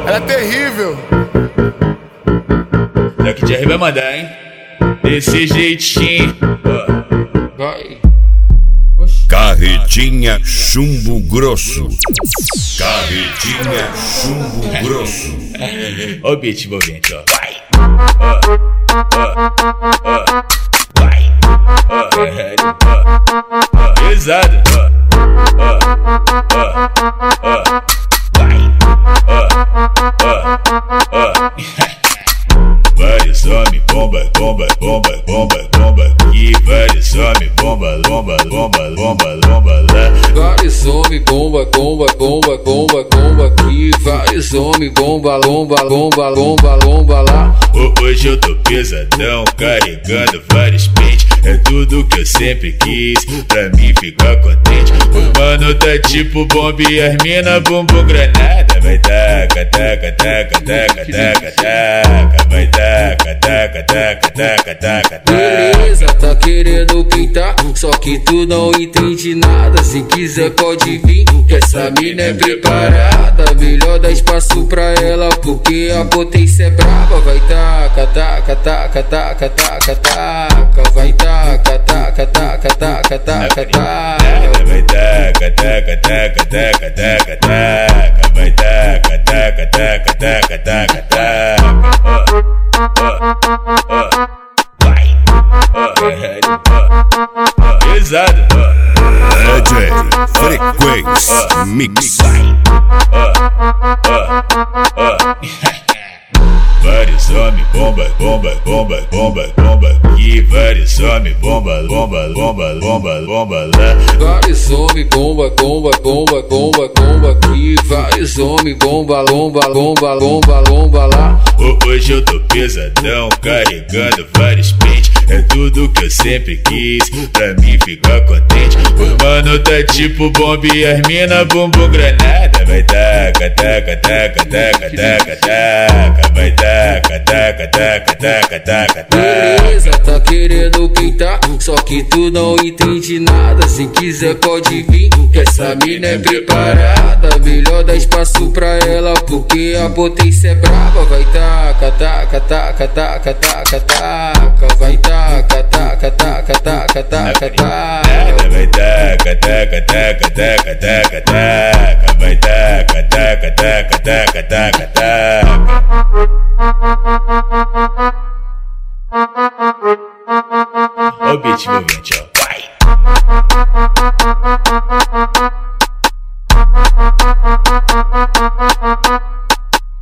Ela é terrível. Daqui de R vai mandar, hein? Desse jeitinho. Vai. Carretinha chumbo grosso. Carretinha chumbo grosso. Ó o beat envolvente, ó. Vai. Vai. Pesado. Vai. Vários homens, bomba, bomba, bomba, bomba, bomba. E vários homens, bomba, bomba, bomba, bomba, bomba lá. Vários homens, bomba, bomba, bomba, bomba, bomba aqui. Vários homens, bomba, lomba, lomba, lomba, lomba lá. Hoje eu tô pesadão, carregando vários pentes. É tudo que eu sempre quis, pra mim ficar contente. O mano tá tipo bomba e as mina bumbum granada. Vai taca, taca, taca, taca, taca, taca. Vai taca, taca, taca, taca, taca, taca. Beleza, tá querendo pintar, só que tu não entende nada. Se quiser pode vir, que essa mina é preparada. Melhor dar espaço pra ela, porque a potência é brava. Vai taca, taca, taca, taca, taca, taca. Vai taca, taca, taca, taca, taca, taca. Vai taca, taca, taca, taca, taca, taca. Vai taca, taca, taca, taca, taca, taca. Vai. Pesado. DJ Frequência Mix. Vários homens, bomba, bomba, bomba, bomba, bomba. E vários homens, bomba, bomba, bomba, bomba, bomba lá. Vários homens, bomba, bomba, bomba, bomba, bomba aqui. Vários homens, bomba, lomba, lomba, lomba, lomba lá. Hoje eu tô pesadão, carregando vários pentes. É tudo que eu sempre quis, pra mim ficar contente. O mano tá tipo bomba e as mina bumbum granada. Vai taca, taca, taca, taca, taca, taca. Vai taca, taca, taca, taca, taca, taca. Beleza, tá querendo pintar, só que tu não entende nada. Se quiser pode vir, que essa mina é preparada. Melhor dar espaço pra ela, porque a potência é brava. Vai taca, taca, taca, taca, taca, taca. Vai taca, taca, taca, taca, taca, taca. Vai taca, taca, taca, taca, taca, taca. Vai taca, taca, taca, taca, taca, taca.